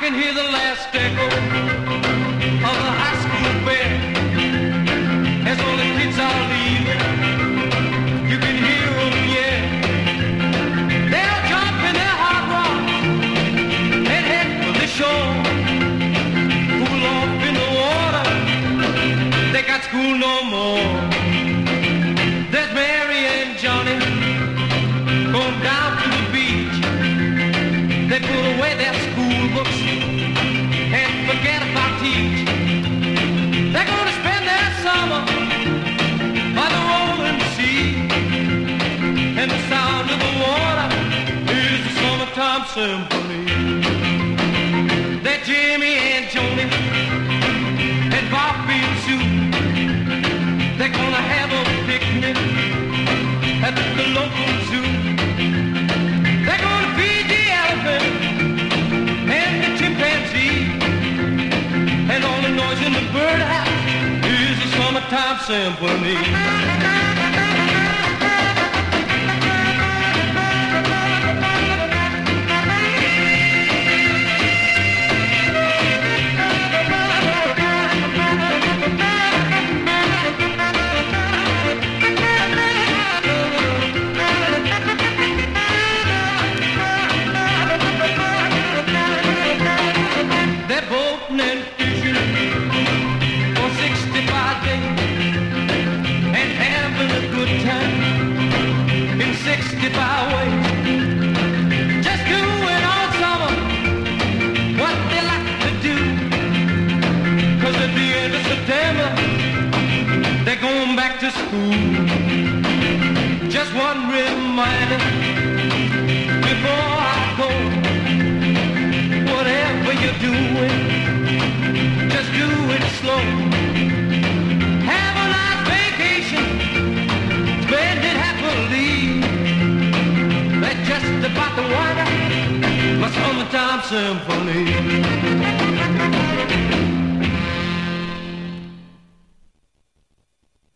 can hear the last echo of the high school bell. As all the kids are leaving, you can hear them yell. They'll jump in their hot rods and head for the shore. Cool off in the water, they got school no more. There's Mary and Johnny going down to the beach. They put away their school books and forget about teach. They're gonna spend their summer by the rolling sea, and the sound of the water is the summertime symphony. They're Jimmy and Joni and Bobby and Sue. They're gonna have a picnic at the local zoo. They're gonna feed the elephant and the chimpanzee, and all the noise in the birdhouse is a summertime symphony. They're boating and fishing for 65 days and having a good time in 65 ways. Just doing all summer what they like to do, 'cause at the end of September they're going back to school. Just one reminder before I go: whatever you're doing, just do it slow. Have a nice vacation, spend it happily. That's just about the wind up my summertime symphony.